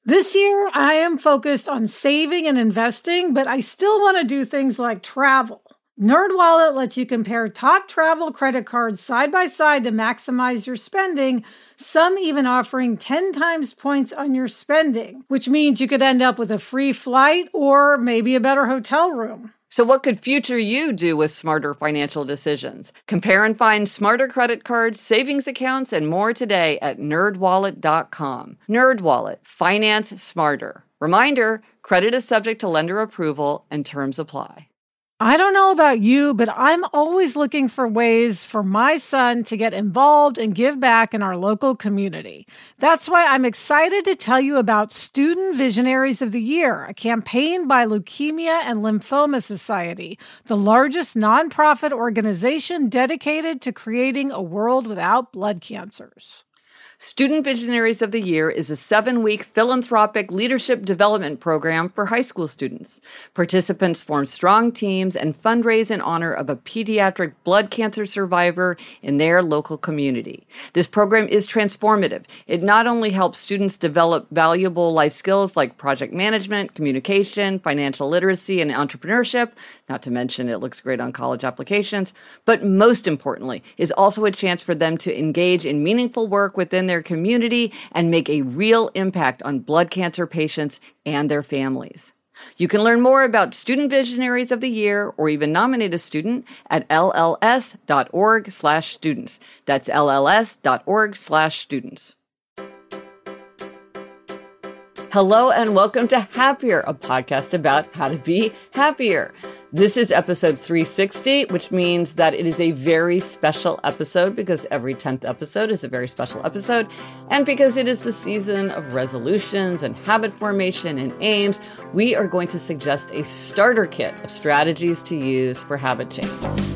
This year, I am focused on saving and investing, but I still want to do things like travel. NerdWallet lets you compare top travel credit cards side by side to maximize your spending, some even offering 10 times points on your spending, which means you could end up with a free flight or maybe a better hotel room. So what could future you do with smarter financial decisions? Compare and find smarter credit cards, savings accounts, and more today at nerdwallet.com. NerdWallet, finance smarter. Reminder, credit is subject to lender approval and terms apply. I don't know about you, but I'm always looking for ways for my son to get involved and give back in our local community. That's why I'm excited to tell you about Student Visionaries of the Year, a campaign by Leukemia and Lymphoma Society, the largest nonprofit organization dedicated to creating a world without blood cancers. Student Visionaries of the Year is a 7-week philanthropic leadership development program for high school students. Participants form strong teams and fundraise in honor of a pediatric blood cancer survivor in their local community. This program is transformative. It not only helps students develop valuable life skills like project management, communication, financial literacy, and entrepreneurship, not to mention it looks great on college applications, but most importantly, is also a chance for them to engage in meaningful work within their community and make a real impact on blood cancer patients and their families. You can learn more about Student Visionaries of the Year or even nominate a student at lls.org/students. That's lls.org/students. Hello and welcome to Happier, a podcast about how to be happier. This is episode 360, which means that it is a very special episode because every 10th episode is a very special episode. And because it is the season of resolutions and habit formation and aims, we are going to suggest a starter kit of strategies to use for habit change.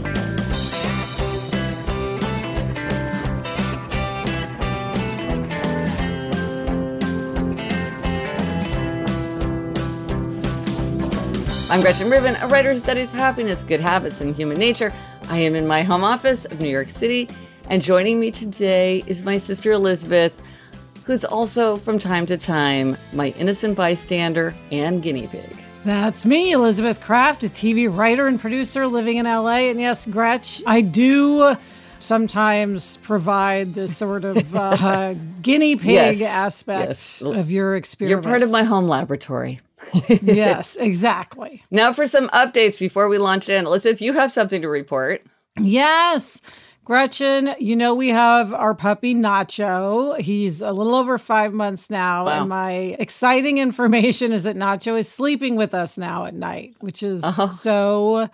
I'm Gretchen Rubin, a writer who studies happiness, good habits, and human nature. I am in my home office of New York City, and joining me today is my sister Elizabeth, who's also, from time to time, my innocent bystander and guinea pig. That's me, Elizabeth Craft, a TV writer and producer living in LA. And yes, Gretch, I do sometimes provide this sort of guinea pig aspect of your experiment. You're part of my home laboratory. Yes, exactly. Now for some updates before we launch in. Elizabeth, you have something to report. Yes. Gretchen, you know we have our puppy Nacho. He's a little over 5 months now. Wow. And my exciting information is that Nacho is sleeping with us now at night, which is so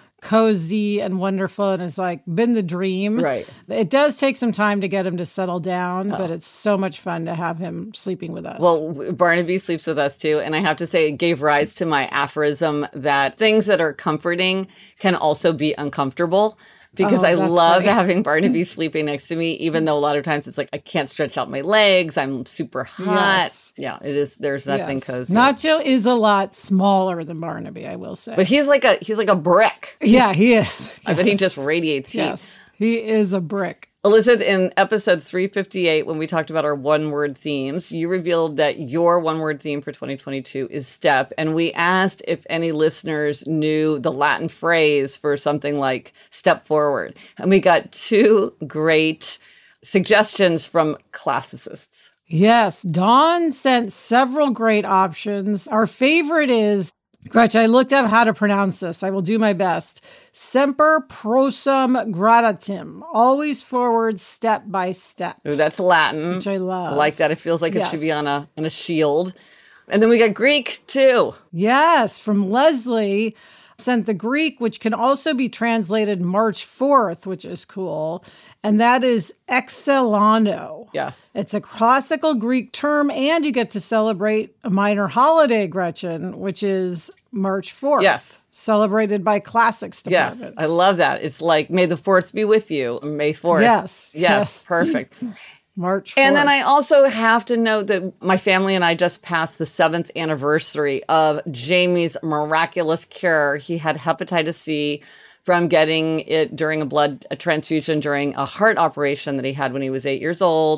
cozy and wonderful, and it's like been the dream. Right. It does take some time to get him to settle down, but it's so much fun to have him sleeping with us. Well, Barnaby sleeps with us too, and I have to say it gave rise to my aphorism that things that are comforting can also be uncomfortable. Because I love having Barnaby sleeping next to me, even though a lot of times it's like I can't stretch out my legs. I'm super hot. Yes. Yeah, it is. There's nothing cozy. Nacho is a lot smaller than Barnaby, I will say. But he's like a brick. Yeah, he is. I bet he just radiates heat. Yes, he is a brick. Elizabeth, in episode 358, when we talked about our one-word themes, you revealed that your one-word theme for 2022 is step. And we asked if any listeners knew the Latin phrase for something like step forward. And we got 2 great suggestions from classicists. Yes, Dawn sent several great options. Our favorite is, Gretchen, I looked up how to pronounce this. I will do my best. Semper prosum gradatim. Always forward, step by step. Ooh, that's Latin. Which I love. I like that. It feels like it should be on a shield. And then we got Greek, too. Yes, from Leslie. Sent the Greek, which can also be translated March 4th, which is cool. And that is excelano. Yes. It's a classical Greek term, and you get to celebrate a minor holiday, Gretchen, which is March 4th. Yes. Celebrated by classics departments. Yes, I love that. It's like, may the 4th be with you, May 4th. Yes. Perfect. March 4th. And then I also have to note that my family and I just passed the 7th anniversary of Jamie's miraculous cure. He had hepatitis C from getting it during a blood transfusion during a heart operation that he had when he was 8 years old.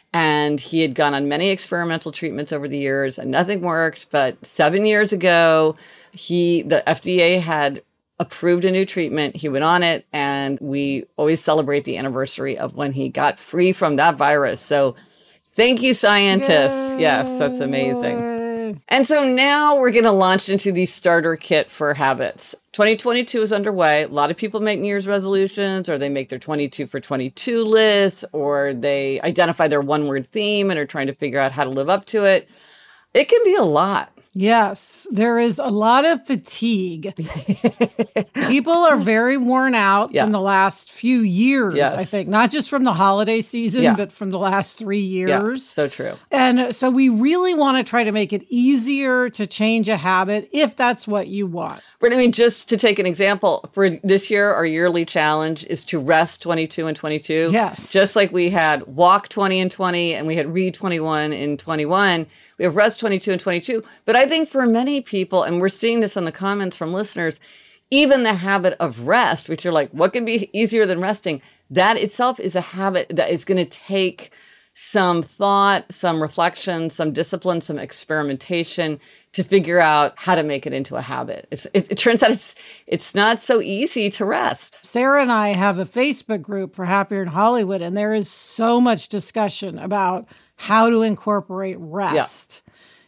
And he had gone on many experimental treatments over the years and nothing worked. But 7 years ago, the FDA had approved a new treatment. He went on it, and we always celebrate the anniversary of when he got free from that virus. So thank you, scientists. Yay. Yes, that's amazing. And so now we're going to launch into the starter kit for habits. 2022 is underway. A lot of people make New Year's resolutions, or they make their 22 for 22 lists, or they identify their one-word theme and are trying to figure out how to live up to it. It can be a lot. Yes, there is a lot of fatigue. People are very worn out from the last few years, I think, not just from the holiday season, but from the last 3 years. Yeah, so true. And so we really want to try to make it easier to change a habit if that's what you want. But I mean, just to take an example, for this year, our yearly challenge is to rest 22 and 22. Yes. Just like we had walk 20 and 20, and we had read 21 and 21, we have rest 22 and 22. But I think for many people, and we're seeing this in the comments from listeners, even the habit of rest, which you're like, what can be easier than resting? That itself is a habit that is going to take some thought, some reflection, some discipline, some experimentation to figure out how to make it into a habit. It turns out it's not so easy to rest. Sarah and I have a Facebook group for Happier in Hollywood, and there is so much discussion about how to incorporate rest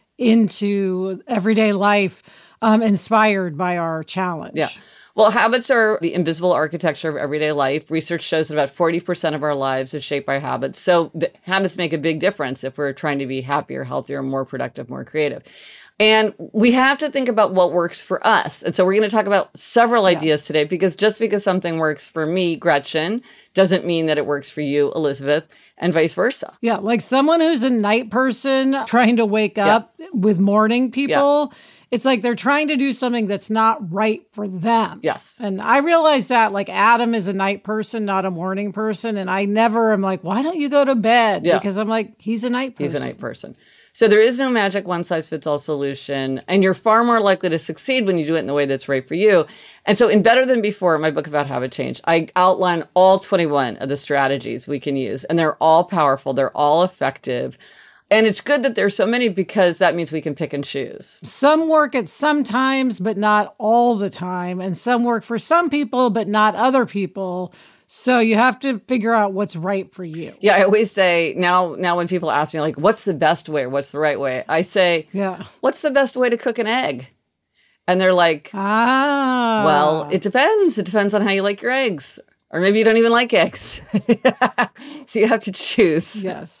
into everyday life, inspired by our challenge. Yeah. Well, habits are the invisible architecture of everyday life. Research shows that about 40% of our lives is shaped by habits. So the habits make a big difference if we're trying to be happier, healthier, more productive, more creative. And we have to think about what works for us. And so we're going to talk about several ideas today, because just because something works for me, Gretchen, doesn't mean that it works for you, Elizabeth, and vice versa. Yeah, like someone who's a night person trying to wake up with morning people, it's like they're trying to do something that's not right for them. Yes. And I realize that, like, Adam is a night person, not a morning person. And I never am like, why don't you go to bed? Yeah. Because I'm like, he's a night person. He's a night person. So there is no magic one-size-fits-all solution, and you're far more likely to succeed when you do it in the way that's right for you. And so in Better Than Before, my book about habit change, I outline all 21 of the strategies we can use, and they're all powerful. They're all effective. And it's good that there's so many, because that means we can pick and choose. Some work at some times, but not all the time. And some work for some people, but not other people. So you have to figure out what's right for you. Yeah, I always say now when people ask me, like, what's the best way or what's the right way? I say, what's the best way to cook an egg? And they're like, well, it depends. It depends on how you like your eggs. Or maybe you don't even like eggs. So you have to choose.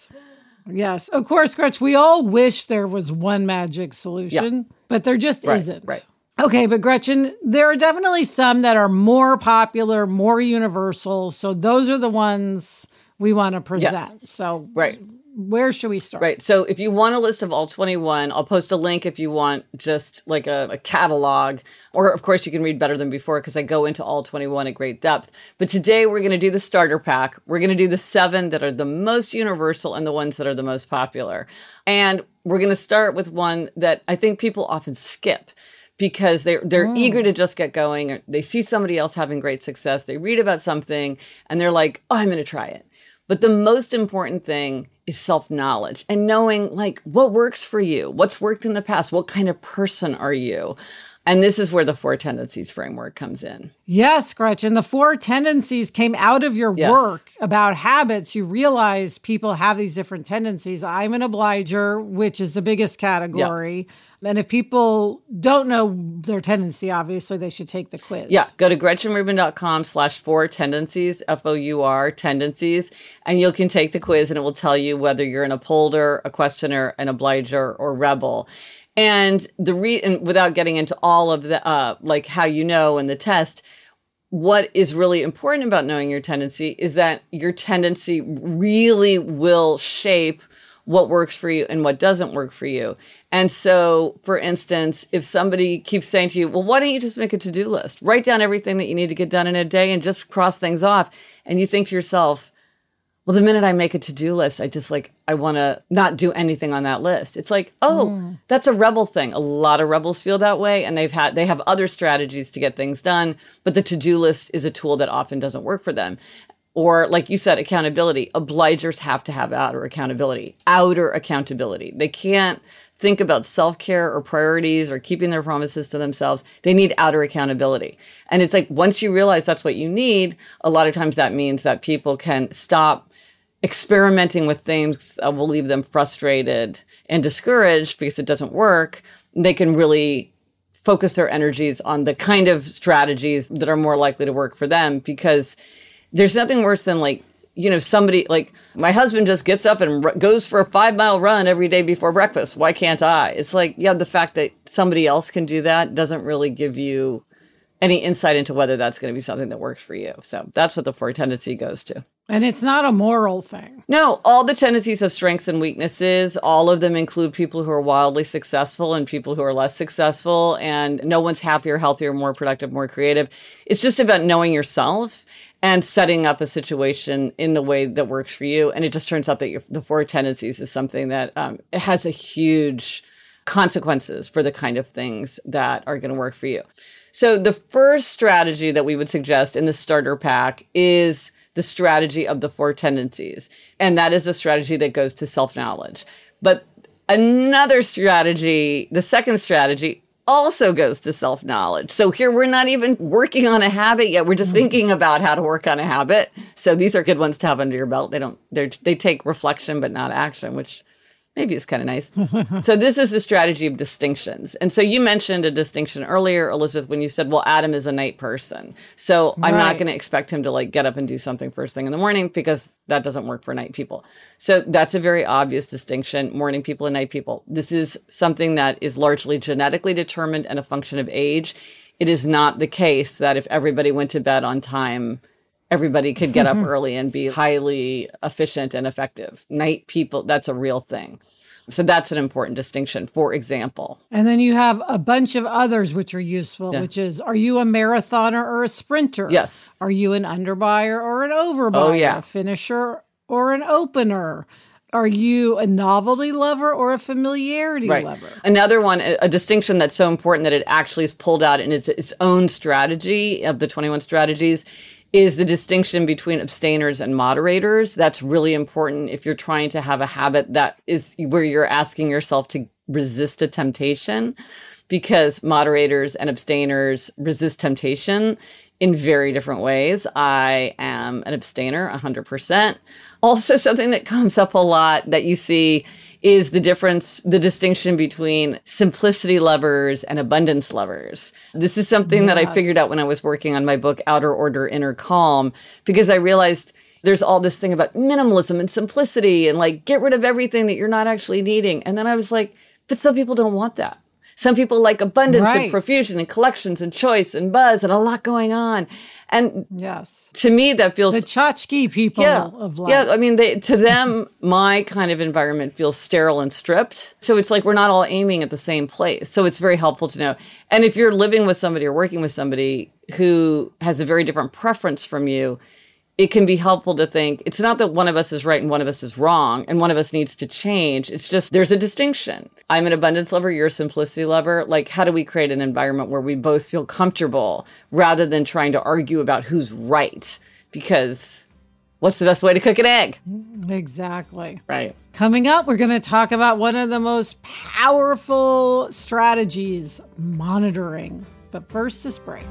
Yes. Of course, Gretchen, we all wish there was one magic solution, but there just isn't. Right. Okay, but Gretchen, there are definitely some that are more popular, more universal. So those are the ones we want to present. Yes. So where should we start? Right. So if you want a list of all 21, I'll post a link if you want just like a catalog. Or, of course, you can read Better Than Before, because I go into all 21 at great depth. But today we're going to do the starter pack. We're going to do the 7 that are the most universal and the ones that are the most popular. And we're going to start with one that I think people often skip, because they're eager to just get going. Or they see somebody else having great success. They read about something and they're like, oh, I'm going to try it. But the most important thing is self-knowledge and knowing, like, what works for you, what's worked in the past, what kind of person are you? And this is where the 4 tendencies framework comes in. Yes, Gretchen, the 4 tendencies came out of your work about habits. You realize people have these different tendencies. I'm an obliger, which is the biggest category. And if people don't know their tendency, obviously they should take the quiz. Yeah, go to GretchenRubin.com/4 tendencies, FOUR tendencies, and you can take the quiz, and it will tell you whether you're an upholder, a questioner, an obliger, or rebel. And and without getting into all of the, like how you know and the test, what is really important about knowing your tendency is that your tendency really will shape what works for you and what doesn't work for you. And so, for instance, if somebody keeps saying to you, well, why don't you just make a to-do list? Write down everything that you need to get done in a day and just cross things off. And you think to yourself, well, the minute I make a to-do list, I want to not do anything on that list. It's like, that's a rebel thing. A lot of rebels feel that way, and they have other strategies to get things done, but the to-do list is a tool that often doesn't work for them. Or like you said, accountability. Obligers have to have outer accountability. They can't think about self-care or priorities or keeping their promises to themselves. They need outer accountability. And it's like, once you realize that's what you need, a lot of times that means that people can stop experimenting with things that will leave them frustrated and discouraged because it doesn't work. They can really focus their energies on the kind of strategies that are more likely to work for them, because there's nothing worse than somebody like my husband just gets up and goes for a 5-mile run every day before breakfast. Why can't I? It's like, yeah, the fact that somebody else can do that doesn't really give you any insight into whether that's going to be something that works for you. So that's what the 4 tendency goes to. And it's not a moral thing. No, all the tendencies have strengths and weaknesses. All of them include people who are wildly successful and people who are less successful. And no one's happier, healthier, more productive, more creative. It's just about knowing yourself and setting up a situation in the way that works for you. And it just turns out that the 4 tendencies is something that it has a huge consequences for the kind of things that are going to work for you. So the first strategy that we would suggest in the starter pack is the strategy of the 4 tendencies. And that is a strategy that goes to self-knowledge. But another strategy, the second strategy, also goes to self-knowledge. So here we're not even working on a habit yet. We're just thinking about how to work on a habit. So these are good ones to have under your belt. They take reflection, but not action, which maybe is kind of nice. So this is the strategy of distinctions. And so you mentioned a distinction earlier, Elizabeth, when you said, well, Adam is a night person. So I'm not going to expect him to get up and do something first thing in the morning, because that doesn't work for night people. So that's a very obvious distinction, morning people and night people. This is something that is largely genetically determined and a function of age. It is not the case that if everybody went to bed on time, everybody could get up early and be highly efficient and effective. Night people, that's a real thing. So that's an important distinction, for example. And then you have a bunch of others which are useful, which is, are you a marathoner or a sprinter? Yes. Are you an underbuyer or an overbuyer? A finisher or an opener? Are you a novelty lover or a familiarity lover? Another one, a distinction that's so important that it actually is pulled out in its own strategy of the 21 strategies, is the distinction between abstainers and moderators. That's really important if you're trying to have a habit that is where you're asking yourself to resist a temptation, because moderators and abstainers resist temptation in very different ways. I am an abstainer, 100%. Also, something that comes up a lot that you see is the distinction between simplicity lovers and abundance lovers. This is something that I figured out when I was working on my book, Outer Order, Inner Calm, because I realized there's all this thing about minimalism and simplicity and get rid of everything that you're not actually needing. And then I was like, but some people don't want that. Some people like abundance and profusion and collections and choice and buzz and a lot going on. And to me, that feels... The tchotchke people of life. Yeah, I mean, to them, my kind of environment feels sterile and stripped. So it's like we're not all aiming at the same place. So it's very helpful to know. And if you're living with somebody or working with somebody who has a very different preference from you, it can be helpful to think, it's not that one of us is right and one of us is wrong and one of us needs to change. It's just there's a distinction. I'm an abundance lover, you're a simplicity lover. How do we create an environment where we both feel comfortable rather than trying to argue about who's right? Because what's the best way to cook an egg? Exactly. Right. Coming up, we're going to talk about one of the most powerful strategies, monitoring. But first, this break.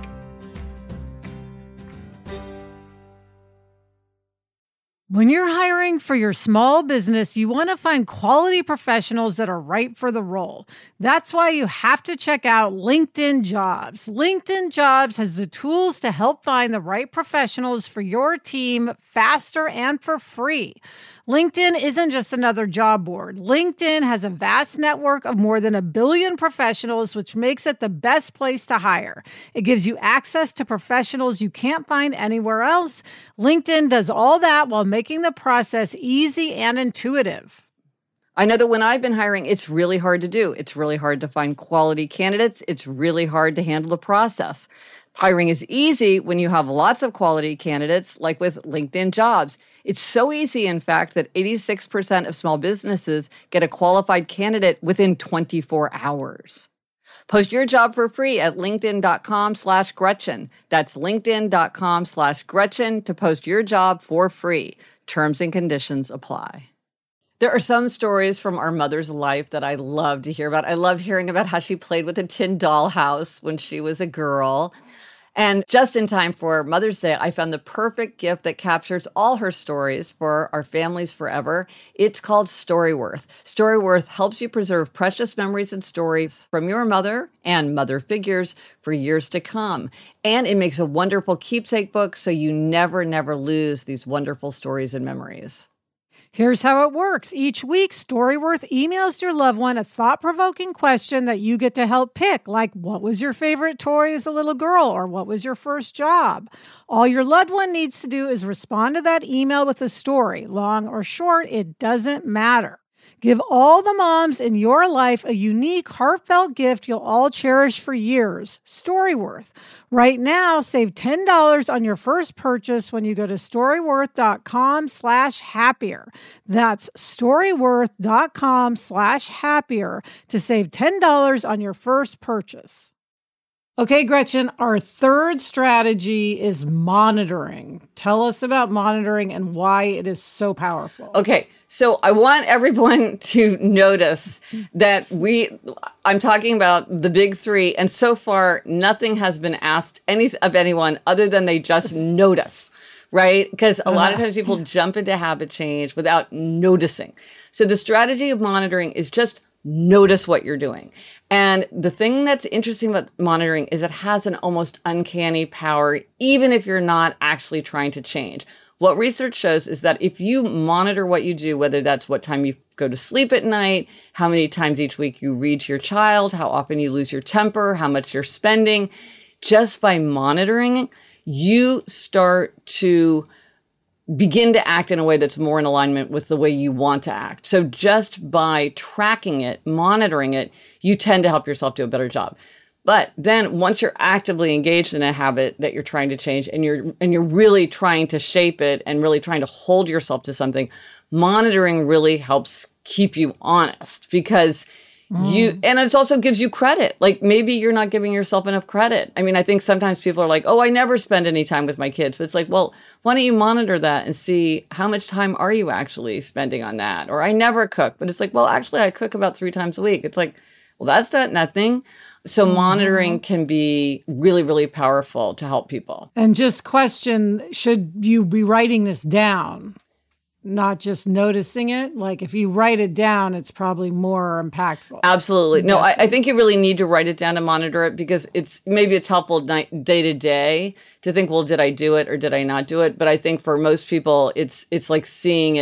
When you're hiring for your small business, you want to find quality professionals that are right for the role. That's why you have to check out LinkedIn Jobs. LinkedIn Jobs has the tools to help find the right professionals for your team faster and for free. LinkedIn isn't just another job board. LinkedIn has a vast network of more than 1 billion professionals, which makes it the best place to hire. It gives you access to professionals you can't find anywhere else. LinkedIn does all that while making the process easy and intuitive. I know that when I've been hiring, it's really hard to do. It's really hard to find quality candidates. It's really hard to handle the process. Hiring is easy when you have lots of quality candidates, like with LinkedIn Jobs. It's so easy, in fact, that 86% of small businesses get a qualified candidate within 24 hours. Post your job for free at linkedin.com/Gretchen. That's linkedin.com/Gretchen to post your job for free. Terms and conditions apply. There are some stories from our mother's life that I love to hear about. I love hearing about how she played with a tin dollhouse when she was a girl. And just in time for Mother's Day, I found the perfect gift that captures all her stories for our families forever. It's called Storyworth. Storyworth helps you preserve precious memories and stories from your mother and mother figures for years to come. And it makes a wonderful keepsake book so you never lose these wonderful stories and memories. Here's how it works. Each week, Storyworth emails your loved one a thought-provoking question that you get to help pick, like what was your favorite toy as a little girl, or what was your first job? All your loved one needs to do is respond to that email with a story. Long or short, it doesn't matter. Give all the moms in your life a unique, heartfelt gift you'll all cherish for years. Storyworth. Right now, save $10 on your first purchase when you go to storyworth.com/happier. That's storyworth.com/happier to save $10 on your first purchase. Okay, Gretchen, our third strategy is monitoring. Tell us about monitoring and why it is so powerful. Okay, so I want everyone to notice that I'm talking about the big three, and so far nothing has been asked of anyone other than they just notice, right? Because a lot of times people jump into habit change without noticing. So the strategy of monitoring is just notice what you're doing. And the thing that's interesting about monitoring is it has an almost uncanny power, even if you're not actually trying to change. What research shows is that if you monitor what you do, whether that's what time you go to sleep at night, how many times each week you read to your child, how often you lose your temper, how much you're spending, just by monitoring, you start to begin to act in a way that's more in alignment with the way you want to act. So just by tracking it, monitoring it, you tend to help yourself do a better job. But then once you're actively engaged in a habit that you're trying to change and you're really trying to shape it and really trying to hold yourself to something, monitoring really helps keep you honest because and it also gives you credit. Like maybe you're not giving yourself enough credit. I mean, I think sometimes people are like, oh, I never spend any time with my kids. But it's like, well, why don't you monitor that and see how much time are you actually spending on that? Or I never cook. But it's like, well, actually, I cook about 3 times a week. It's like, well, that's not nothing. So monitoring can be really, really powerful to help people. And just question, should you be writing this down? Not just noticing it? Like if you write it down, it's probably more impactful. Absolutely. No, I think you really need to write it down to monitor it because it's helpful day to day to think, well, did I do it or did I not do it? But I think for most people, it's like seeing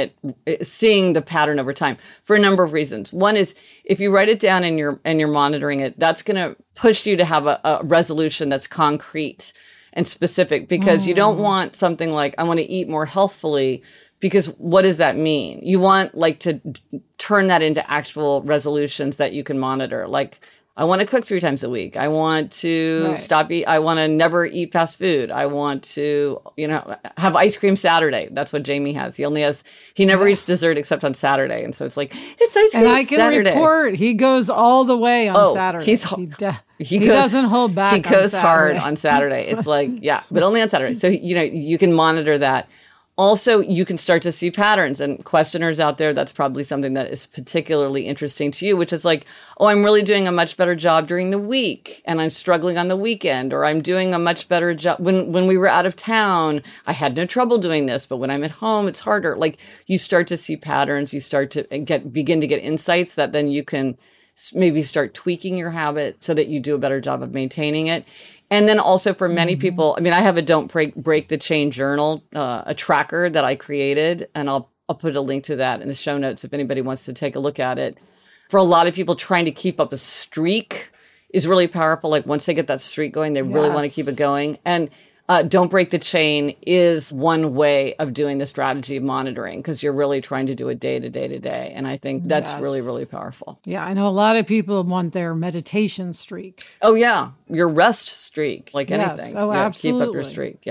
the pattern over time for a number of reasons. One is if you write it down and you're monitoring it, that's going to push you to have a resolution that's concrete and specific because you don't want something like, I want to eat more healthfully. Because what does that mean? You want to turn that into actual resolutions that you can monitor. Like, I want to cook 3 times a week. I want to I want to never eat fast food. I want to, have ice cream Saturday. That's what Jamie has. He never eats dessert except on Saturday. And so it's like, it's ice cream Saturday. And I can report, he goes all the way on Saturday. He doesn't hold back. He goes hard on Saturday. It's like, but only on Saturday. So, you can monitor that. Also, you can start to see patterns and questioners out there. That's probably something that is particularly interesting to you, which is like, oh, I'm really doing a much better job during the week and I'm struggling on the weekend, or I'm doing a much better job. When we were out of town, I had no trouble doing this, but when I'm at home, it's harder. Like you start to see patterns, you start to begin to get insights that then you can maybe start tweaking your habit so that you do a better job of maintaining it. And then also for many people, I mean, I have a Don't Break the Chain journal, a tracker that I created, and I'll put a link to that in the show notes if anybody wants to take a look at it. For a lot of people, trying to keep up a streak is really powerful. Like once they get that streak going, they really want to keep it going. And Don't Break the Chain is one way of doing the strategy of monitoring because you're really trying to do it day to day to day. And I think that's really, really powerful. Yeah, I know a lot of people want their meditation streak. Oh, yeah. Your rest streak, like anything. Oh, absolutely. Keep up your streak. Yeah.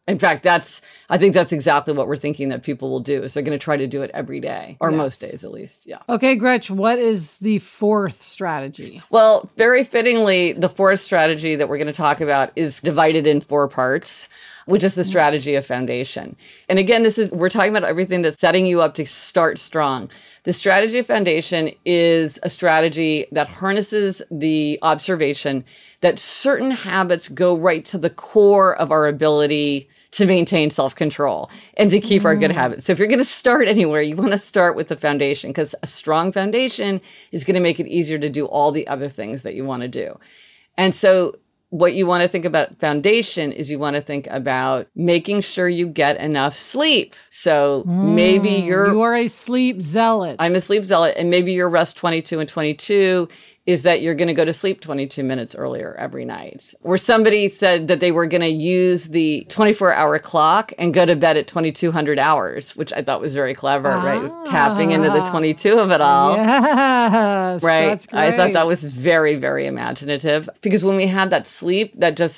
In fact, I think that's exactly what we're thinking that people will do, is they're going to try to do it every day, or most days at least. Yeah. Okay, Gretch, what is the fourth strategy? Well, very fittingly, the fourth strategy that we're going to talk about is divided in 4 parts, which is the strategy of foundation. And again, we're talking about everything that's setting you up to start strong. The strategy of foundation is a strategy that harnesses the observation that certain habits go right to the core of our ability to maintain self-control and to keep our good habits. So if you're going to start anywhere, you want to start with the foundation, because a strong foundation is going to make it easier to do all the other things that you want to do. And so what you want to think about foundation is you want to think about making sure you get enough sleep. So maybe you are a sleep zealot. I'm a sleep zealot. And maybe your rest 22 and 22 is that you're going to go to sleep 22 minutes earlier every night. Or somebody said that they were going to use the 24-hour clock and go to bed at 2200 hours, which I thought was very clever, right? Tapping into the 22 of it all. Yes, right? That's great. I thought that was very, very imaginative, because when we have that sleep,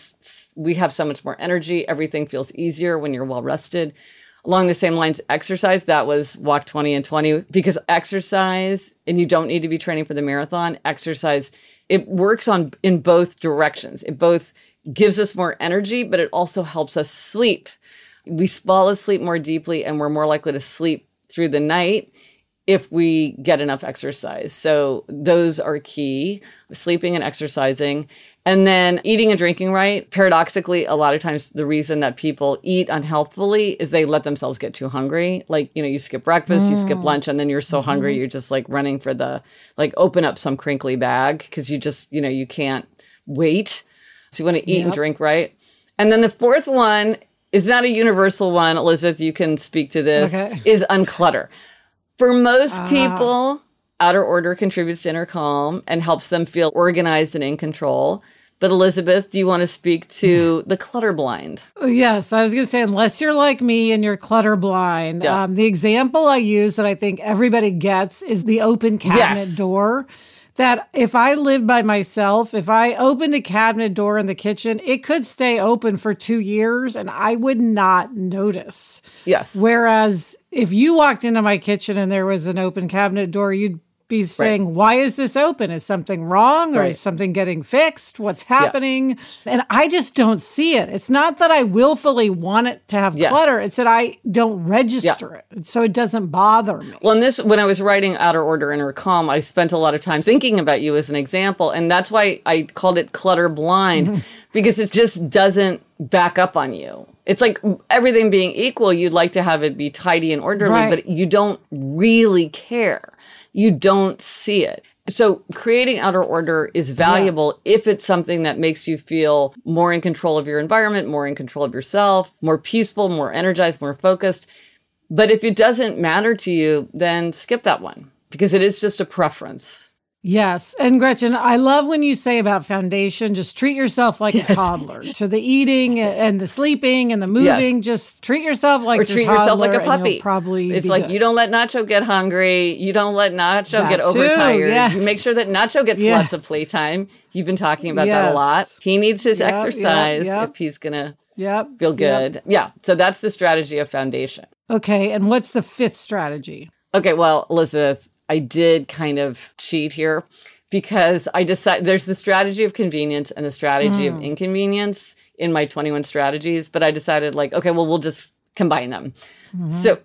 we have so much more energy. Everything feels easier when you're well rested. Along the same lines, exercise, that was walk 20 and 20, because exercise, and you don't need to be training for the marathon, exercise, it works in both directions. It both gives us more energy, but it also helps us sleep. We fall asleep more deeply, and we're more likely to sleep through the night if we get enough exercise. So those are key, sleeping and exercising. And then eating and drinking right. Paradoxically, a lot of times the reason that people eat unhealthfully is they let themselves get too hungry. Like, you skip breakfast, you skip lunch, and then you're so hungry, you're just like running for open up some crinkly bag, because you just, you can't wait. So you want to eat and drink right. And then the fourth one is not a universal one. Elizabeth, you can speak to this, is unclutter. For most people, outer order contributes to inner calm and helps them feel organized and in control. But Elizabeth, do you want to speak to the clutter blind? Yes, I was going to say, unless you're like me and you're clutter blind, the example I use that I think everybody gets is the open cabinet door. That if I lived by myself, if I opened a cabinet door in the kitchen, it could stay open for 2 years and I would not notice. Yes. Whereas if you walked into my kitchen and there was an open cabinet door, you'd be saying, why is this open? Is something wrong, or is something getting fixed? What's happening? Yeah. And I just don't see it. It's not that I willfully want it to have clutter. It's that I don't register it. So it doesn't bother me. Well, when I was writing Outer Order, Inner Calm, I spent a lot of time thinking about you as an example. And that's why I called it clutter blind, because it just doesn't back up on you. It's like everything being equal, you'd like to have it be tidy and orderly, but you don't really care. You don't see it. So creating outer order is valuable if it's something that makes you feel more in control of your environment, more in control of yourself, more peaceful, more energized, more focused. But if it doesn't matter to you, then skip that one, because it is just a preference. Yes. And Gretchen, I love when you say about foundation, just treat yourself like a toddler. So the eating and the sleeping and the moving, just treat yourself like a toddler. Or treat yourself like a puppy. It's like, you don't let Nacho get hungry. You don't let Nacho get overtired. Yes. You make sure that Nacho gets lots of playtime. You've been talking about that a lot. He needs his exercise if he's going to feel good. Yeah. So that's the strategy of foundation. Okay. And what's the fifth strategy? Okay. Well, Elizabeth, I did kind of cheat here, because I decided there's the strategy of convenience and the strategy of inconvenience in my 21 strategies, but I decided we'll just combine them. So,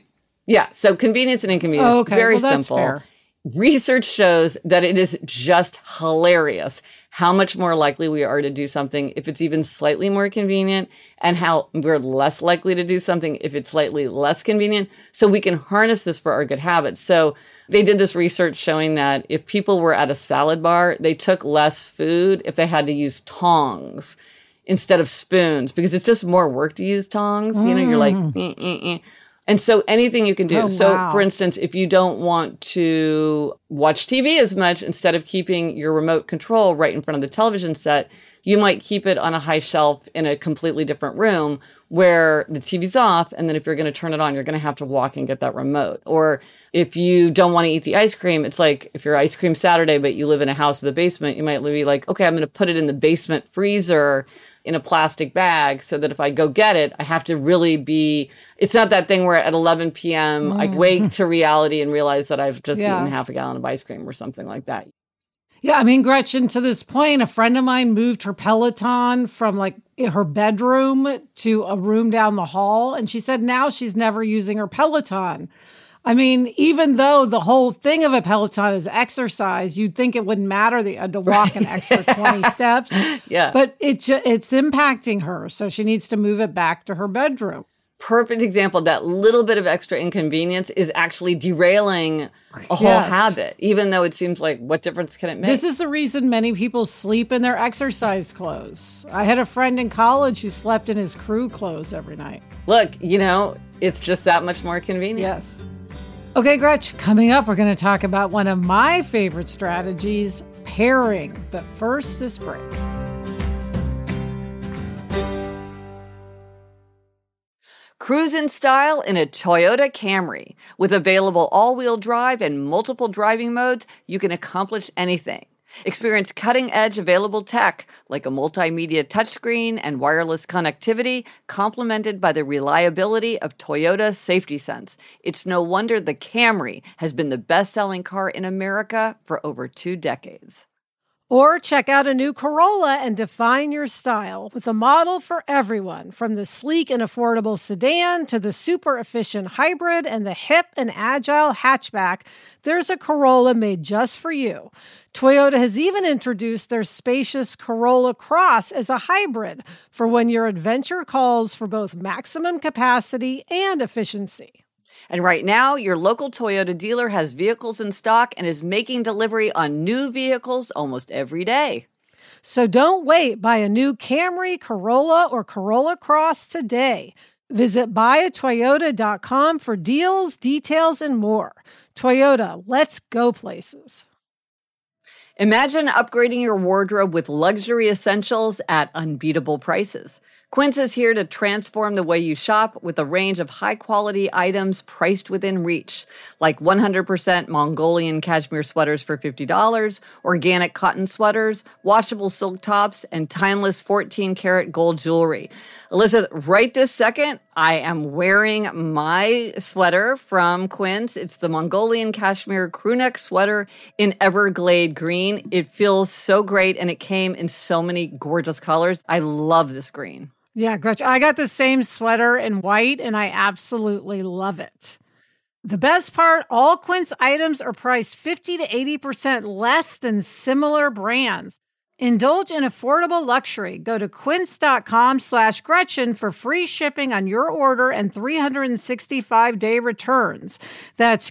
so convenience and inconvenience, very simple. Fair. Research shows that it is just hilarious how much more likely we are to do something if it's even slightly more convenient, and how we're less likely to do something if it's slightly less convenient. So we can harness this for our good habits. So they did this research showing that if people were at a salad bar, they took less food if they had to use tongs instead of spoons, because it's just more work to use tongs. You're like, And so anything you can do. For instance, if you don't want to watch TV as much, instead of keeping your remote control right in front of the television set, you might keep it on a high shelf in a completely different room where the TV's off, and then if you're going to turn it on, you're going to have to walk and get that remote. Or if you don't want to eat the ice cream, it's like if you're ice cream Saturday, but you live in a house with a basement, you might be like, okay, I'm going to put it in the basement freezer in a plastic bag so that if I go get it, I have to really be, it's not that thing where at 11 p.m. I wake to reality and realize that I've just eaten half a gallon of ice cream or something like that. Yeah, I mean, Gretchen, to this point, a friend of mine moved her Peloton from like her bedroom to a room down the hall. And she said now she's never using her Peloton. I mean, even though the whole thing of a Peloton is exercise, you'd think it wouldn't matter that you had to walk an extra 20 steps. Yeah. But it's impacting her. So she needs to move it back to her bedroom. Perfect example. That little bit of extra inconvenience is actually derailing a whole habit, even though it seems like what difference can it make? This is the reason many people sleep in their exercise clothes. I had a friend in college who slept in his crew clothes every night. Look, it's just that much more convenient. Yes. Okay, Gretch, coming up, we're going to talk about one of my favorite strategies, pairing. But first, this break. Cruise in style in a Toyota Camry. With available all-wheel drive and multiple driving modes, you can accomplish anything. Experience cutting-edge available tech like a multimedia touchscreen and wireless connectivity, complemented by the reliability of Toyota Safety Sense. It's no wonder the Camry has been the best-selling car in America for over 2 decades. Or check out a new Corolla and define your style with a model for everyone, from the sleek and affordable sedan to the super efficient hybrid and the hip and agile hatchback. There's a Corolla made just for you. Toyota has even introduced their spacious Corolla Cross as a hybrid for when your adventure calls for both maximum capacity and efficiency. And right now, your local Toyota dealer has vehicles in stock and is making delivery on new vehicles almost every day. So don't wait. Buy a new Camry, Corolla, or Corolla Cross today. Visit buyatoyota.com for deals, details, and more. Toyota, let's go places. Imagine upgrading your wardrobe with luxury essentials at unbeatable prices. Quince is here to transform the way you shop with a range of high-quality items priced within reach, like 100% Mongolian cashmere sweaters for $50, organic cotton sweaters, washable silk tops, and timeless 14-karat gold jewelry. Elizabeth, right this second, I am wearing my sweater from Quince. It's the Mongolian cashmere crewneck sweater in Everglade green. It feels so great, and it came in so many gorgeous colors. I love this green. Yeah, Gretchen, I got the same sweater in white, and I absolutely love it. The best part, all Quince items are priced 50 to 80% less than similar brands. Indulge in affordable luxury. Go to quince.com/Gretchen for free shipping on your order and 365-day returns. That's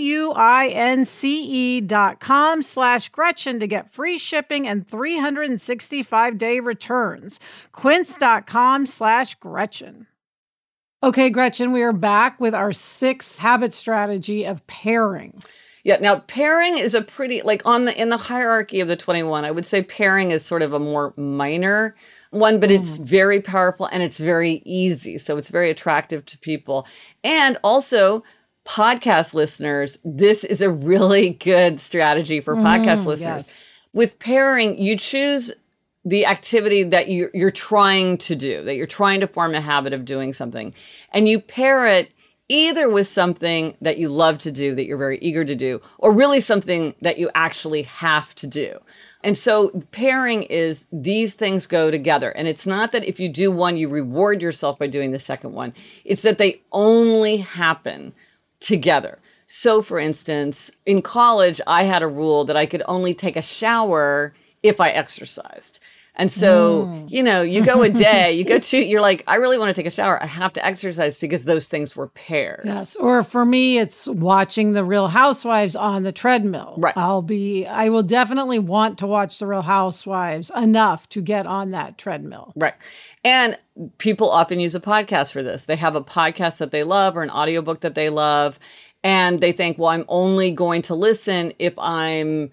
QUINCE.com/Gretchen to get free shipping and 365-day returns. Quince.com/Gretchen. Okay, Gretchen, we are back with our 6th habit strategy of pairing. Yeah. Now, pairing is a pretty, in the hierarchy of the 21, I would say pairing is sort of a more minor one, but it's very powerful and it's very easy. So it's very attractive to people. And also, podcast listeners, this is a really good strategy for podcast listeners. Yes. With pairing, you choose the activity that you're trying to do, that you're trying to form a habit of doing something, and you pair it either with something that you love to do, that you're very eager to do, or really something that you actually have to do. And so pairing is these things go together. And it's not that if you do one, you reward yourself by doing the second one. It's that they only happen together. So for instance, in college, I had a rule that I could only take a shower if I exercised. And so, you go a day, you're like, I really want to take a shower. I have to exercise because those things were paired. Yes. Or for me, it's watching The Real Housewives on the treadmill. Right. I will definitely want to watch The Real Housewives enough to get on that treadmill. Right. And people often use a podcast for this. They have a podcast that they love or an audiobook that they love. And they think, well, I'm only going to listen if I'm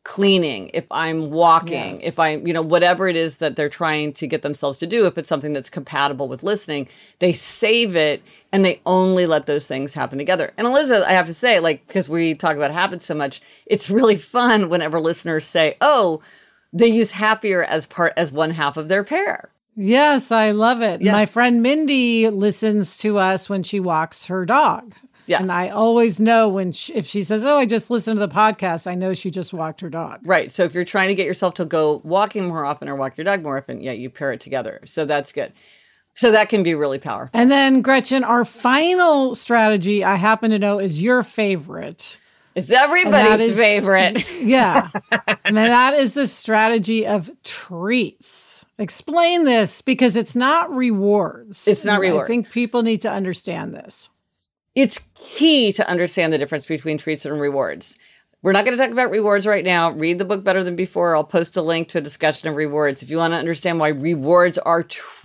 cleaning, if I'm walking, if I'm, whatever it is that they're trying to get themselves to do, if it's something that's compatible with listening, they save it and they only let those things happen together. And Elizabeth, I have to say, because we talk about habits so much, it's really fun whenever listeners say, oh, they use happier as one half of their pair. Yes, I love it. Yeah. My friend Mindy listens to us when she walks her dog. Yes. And I always know if she says, oh, I just listened to the podcast, I know she just walked her dog. Right. So if you're trying to get yourself to go walking more often or walk your dog more often, you pair it together. So that's good. So that can be really powerful. And then, Gretchen, our final strategy, I happen to know, is your favorite. It's everybody's favorite. Yeah. And that is the strategy of treats. Explain this, because it's not rewards. It's not rewards. I think people need to understand this. It's key to understand the difference between treats and rewards. We're not going to talk about rewards right now. Read the book Better Than Before. I'll post a link to a discussion of rewards if you want to understand why rewards are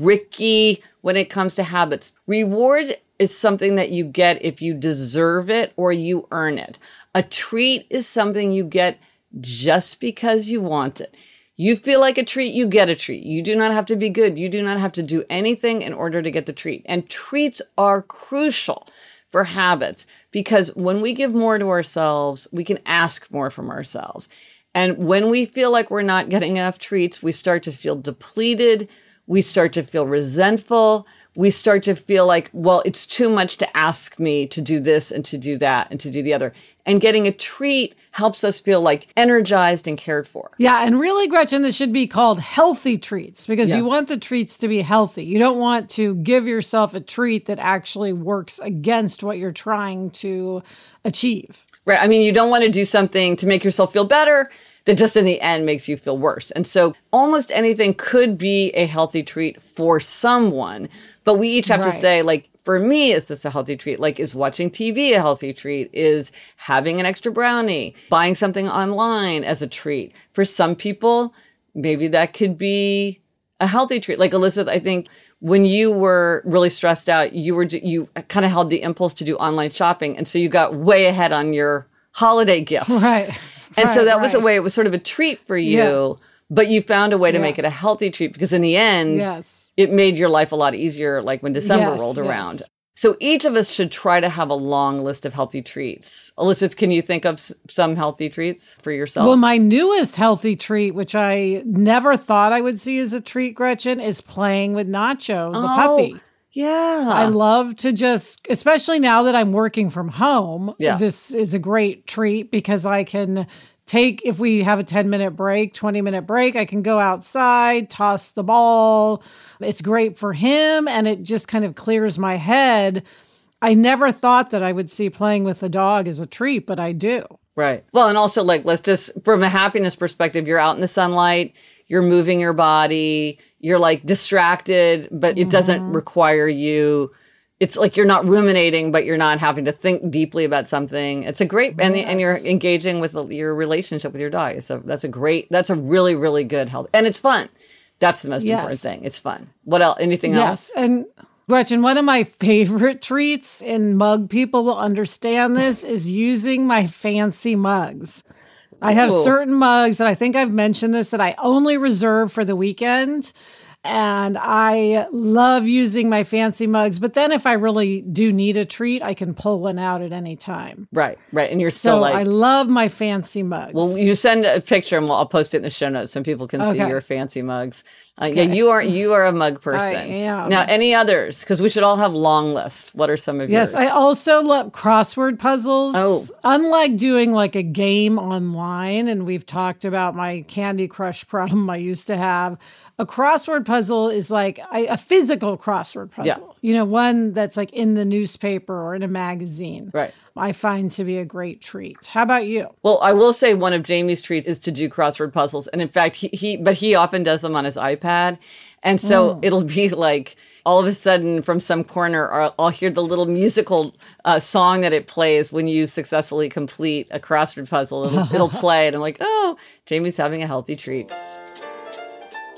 tricky when it comes to habits. Reward is something that you get if you deserve it or you earn it. A treat is something you get just because you want it. You feel like a treat, you get a treat. You do not have to be good. You do not have to do anything in order to get the treat. And treats are crucial for habits, because when we give more to ourselves, we can ask more from ourselves. And when we feel like we're not getting enough treats, we start to feel depleted. We start to feel resentful. We start to feel like, well, it's too much to ask me to do this and to do that and to do the other. And getting a treat helps us feel like energized and cared for. Yeah. And really, Gretchen, this should be called healthy treats, because you want the treats to be healthy. You don't want to give yourself a treat that actually works against what you're trying to achieve. Right. I mean, you don't want to do something to make yourself feel better that just in the end makes you feel worse. And so almost anything could be a healthy treat for someone, but we each have to say, for me, is this a healthy treat? Is watching TV a healthy treat? Is having an extra brownie? Buying something online as a treat? For some people, maybe that could be a healthy treat. Like Elizabeth, I think when you were really stressed out, you kind of held the impulse to do online shopping. And so you got way ahead on your holiday gifts. Right. And so that was a way, it was sort of a treat for you, but you found a way to make it a healthy treat, because in the end, it made your life a lot easier, like when December rolled around. So each of us should try to have a long list of healthy treats. Elizabeth, can you think of some healthy treats for yourself? Well, my newest healthy treat, which I never thought I would see as a treat, Gretchen, is playing with Nacho, the puppy. Yeah. I love to especially now that I'm working from home, this is a great treat, because I can if we have a 10-minute break, 20-minute break, I can go outside, toss the ball. It's great for him, and it just kind of clears my head. I never thought that I would see playing with the dog as a treat, but I do. Right. Well, and also let's just, from a happiness perspective, you're out in the sunlight, you're moving your body, you're distracted, but it doesn't require you. It's like you're not ruminating, but you're not having to think deeply about something. It's a great, and you're engaging with your relationship with your dog. So that's a really, really good health. And it's fun. That's the most important thing. It's fun. What else? Anything else? Yes. And Gretchen, one of my favorite treats, and mug people will understand this, is using my fancy mugs. I have certain mugs, and I think I've mentioned this, that I only reserve for the weekend. And I love using my fancy mugs. But then if I really do need a treat, I can pull one out at any time. Right. And you're still I love my fancy mugs. Well, you send a picture and I'll post it in the show notes so people can see your fancy mugs. Yeah, you are a mug person. I am. Now, any others? Because we should all have long lists. What are some of yours? Yes, I also love crossword puzzles. Oh. Unlike doing a game online, and we've talked about my Candy Crush problem I used to have, a crossword puzzle is a physical crossword puzzle. Yeah. One that's in the newspaper or in a magazine. Right. I find to be a great treat. How about you? Well, I will say one of Jamie's treats is to do crossword puzzles. And in fact, he often does them on his iPad. And so it'll be all of a sudden from some corner, I'll hear the little musical song that it plays when you successfully complete a crossword puzzle. It'll play. And I'm like, oh, Jamie's having a healthy treat.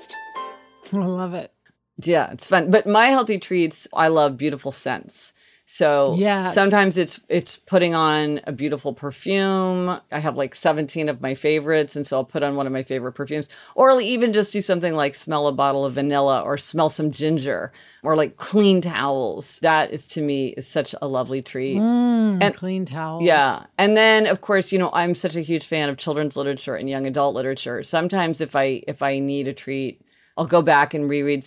I love it. Yeah, it's fun. But my healthy treats, I love beautiful scents. So Yes. sometimes it's putting on a beautiful perfume. I have like 17 of my favorites, and so I'll put on one of my favorite perfumes. Or I'll even just do something like smell a bottle of vanilla or smell some ginger or like clean towels. That is, to me, is such a lovely treat. And clean towels. Yeah. And then, of course, I'm such a huge fan of children's literature and young adult literature. Sometimes if I need a treat, I'll go back and reread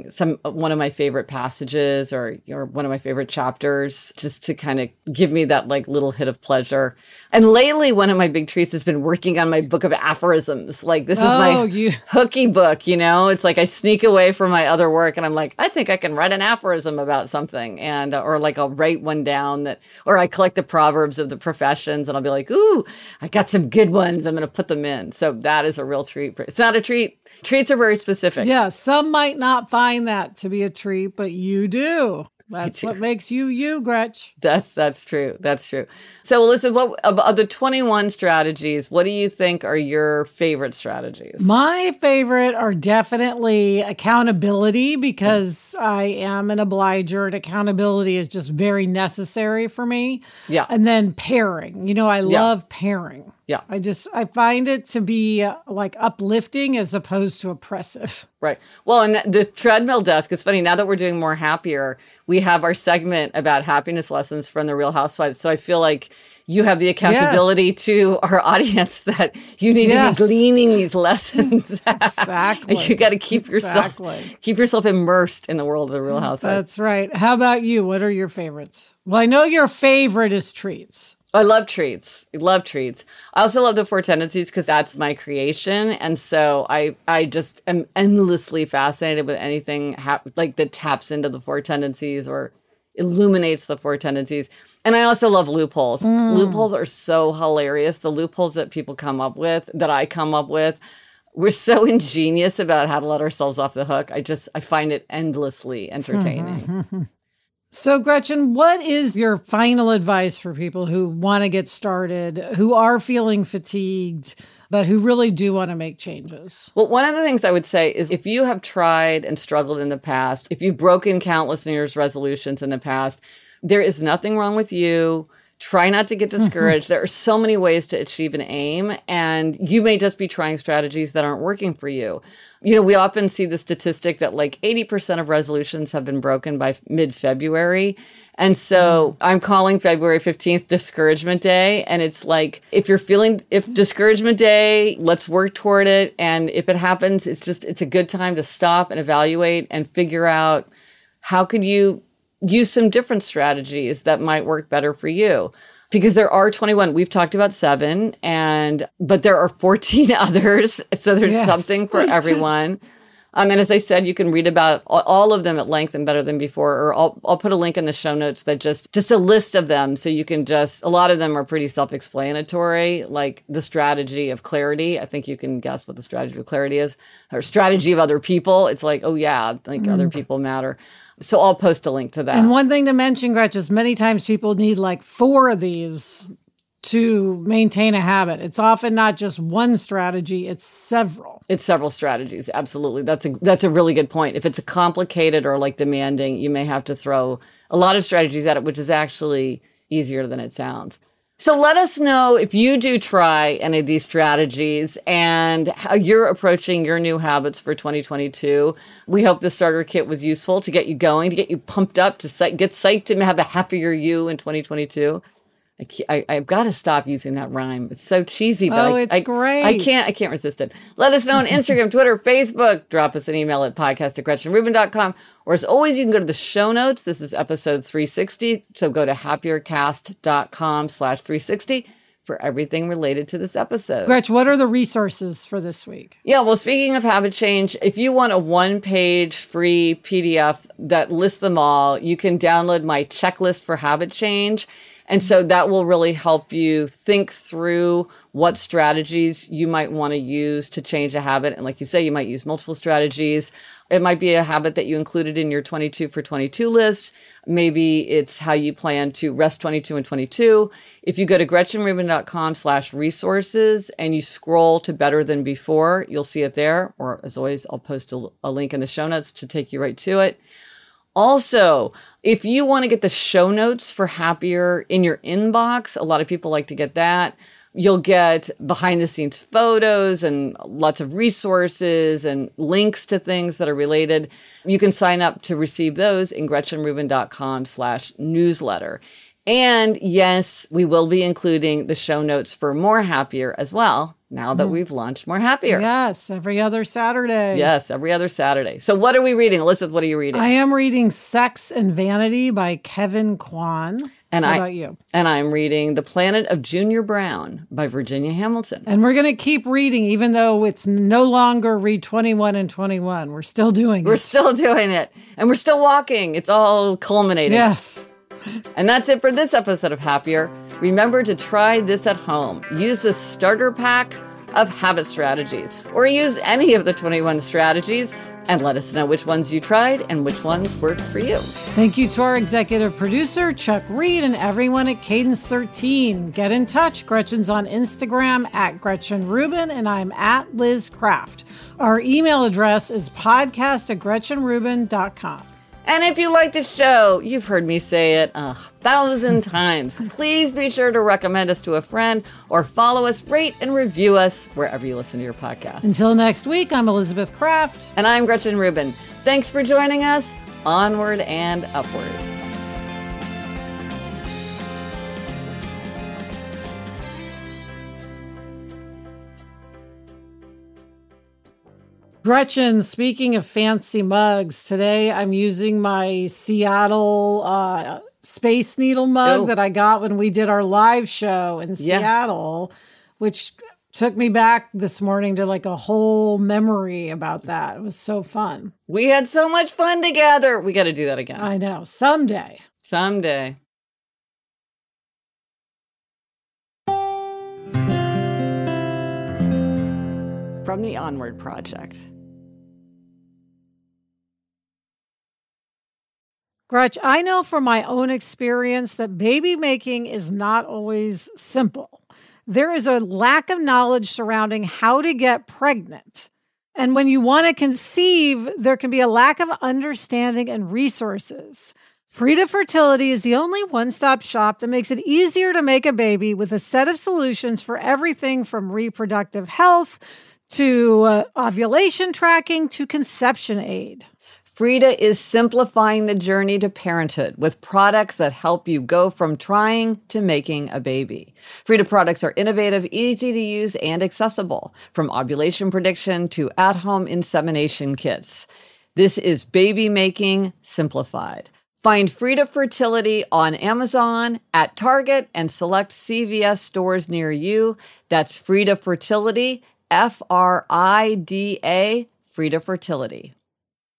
one of my favorite passages or one of my favorite chapters, just to kind of give me that like little hit of pleasure. And lately, one of my big treats has been working on my book of aphorisms. Like, this is my hooky book, It's like I sneak away from my other work and I'm like, I think I can write an aphorism about something. And, or like I'll write one down or I collect the proverbs of the professions and I'll be like, ooh, I got some good ones. I'm going to put them in. So that is a real treat. It's not a treat. Treats are very specific. Yeah, some might not find that to be a treat, but you do. That's what makes you, Gretch. That's true. That's true. So, listen, what of the 21 strategies, what do you think are your favorite strategies? My favorite are definitely accountability, because I am an obliger and accountability is just very necessary for me. Yeah. And then pairing. I love pairing. Yeah. I find it to be like uplifting as opposed to oppressive. Right. Well, and the treadmill desk, it's funny, now that we're doing more Happier, we have our segment about happiness lessons from the Real Housewives. So I feel like you have the accountability to our audience that you need to be gleaning these lessons. Exactly. You got to keep yourself immersed in the world of the Real Housewives. That's right. How about you? What are your favorites? Well, I know your favorite is treats. I love treats. I love treats. I also love the Four Tendencies because that's my creation. And so I just am endlessly fascinated with anything like that taps into the Four Tendencies or illuminates the Four Tendencies. And I also love loopholes. Loopholes are so hilarious. The loopholes that people come up with, that I come up with, we're so ingenious about how to let ourselves off the hook. I find it endlessly entertaining. So, Gretchen, what is your final advice for people who want to get started, who are feeling fatigued, but who really do want to make changes? Well, one of the things I would say is if you have tried and struggled in the past, if you've broken countless New Year's resolutions in the past, there is nothing wrong with you. Try not to get discouraged. There are so many ways to achieve an aim, and you may just be trying strategies that aren't working for you. We often see the statistic that like 80% of resolutions have been broken by mid-February. And so I'm calling February 15th Discouragement Day. And it's like, if Discouragement Day, let's work toward it. And if it happens, it's a good time to stop and evaluate and figure out how could you use some different strategies that might work better for you. Because there are 21. We've talked about 7, but there are 14 others. So there's something for everyone. And as I said, you can read about all of them at length and better than before. Or I'll put a link in the show notes that just a list of them. So you can a lot of them are pretty self-explanatory, like the strategy of clarity. I think you can guess what the strategy of clarity is. Or strategy of other people. It's like, oh yeah, like other people matter. So I'll post a link to that. And one thing to mention, Gretchen, is many times people need like 4 of these to maintain a habit. It's often not just one strategy, it's several. It's several strategies. Absolutely. That's a really good point. If it's a complicated or like demanding, you may have to throw a lot of strategies at it, which is actually easier than it sounds. So let us know if you do try any of these strategies and how you're approaching your new habits for 2022. We hope the starter kit was useful to get you going, to get you pumped up, to get psyched and have a happier you in 2022. I've got to stop using that rhyme. It's so cheesy, but it's great. I can't resist it. Let us know on Instagram, Twitter, Facebook. Drop us an email at podcast@GretchenRubin.com. Or as always, you can go to the show notes. This is episode 360. So go to happiercast.com/360 for everything related to this episode. Gretch, what are the resources for this week? Yeah, well, speaking of habit change, if you want a 1-page free PDF that lists them all, you can download my checklist for habit change. And so that will really help you think through what strategies you might want to use to change a habit. And like you say, you might use multiple strategies. It might be a habit that you included in your 22 for 22 list. Maybe it's how you plan to rest 22 and 22. If you go to GretchenRubin.com/resources and you scroll to Better Than Before, you'll see it there. Or as always, I'll post a link in the show notes to take you right to it. Also, if you want to get the show notes for Happier in your inbox, a lot of people like to get that. You'll get behind the scenes photos and lots of resources and links to things that are related. You can sign up to receive those in GretchenRubin.com/newsletter. And yes, we will be including the show notes for More Happier as well, now that we've launched More Happier. Yes, every other Saturday. Yes, every other Saturday. So what are we reading? Elizabeth, what are you reading? I am reading Sex and Vanity by Kevin Kwan. And How about you? And I'm reading The Planet of Junior Brown by Virginia Hamilton. And we're going to keep reading, even though it's no longer read 21 and 21. We're still doing it. We're still doing it. And we're still walking. It's all culminating. Yes. And that's it for this episode of Happier. Remember to try this at home. Use the starter pack of habit strategies, or use any of the 21 strategies, and let us know which ones you tried and which ones worked for you. Thank you to our executive producer, Chuck Reed, and everyone at Cadence 13. Get in touch. Gretchen's on Instagram at Gretchen Rubin, and I'm at Liz Craft. Our email address is podcast@GretchenRubin.com. And if you like this show, you've heard me say it 1,000 times. Please be sure to recommend us to a friend or follow us, rate, and review us wherever you listen to your podcast. Until next week, I'm Elizabeth Craft. And I'm Gretchen Rubin. Thanks for joining us. Onward and upward. Gretchen, speaking of fancy mugs, today I'm using my Seattle Space Needle mug that I got when we did our live show in Seattle, which took me back this morning to like a whole memory about that. It was so fun. We had so much fun together. We got to do that again. I know. Someday. Someday. From the Onward Project. Gretch, I know from my own experience that baby making is not always simple. There is a lack of knowledge surrounding how to get pregnant. And when you want to conceive, there can be a lack of understanding and resources. Frida Fertility is the only one-stop shop that makes it easier to make a baby with a set of solutions for everything from reproductive health to ovulation tracking to conception aid. Frida is simplifying the journey to parenthood with products that help you go from trying to making a baby. Frida products are innovative, easy to use, and accessible, from ovulation prediction to at-home insemination kits. This is baby making simplified. Find Frida Fertility on Amazon, at Target, and select CVS stores near you. That's Frida Fertility, Frida, Frida Fertility.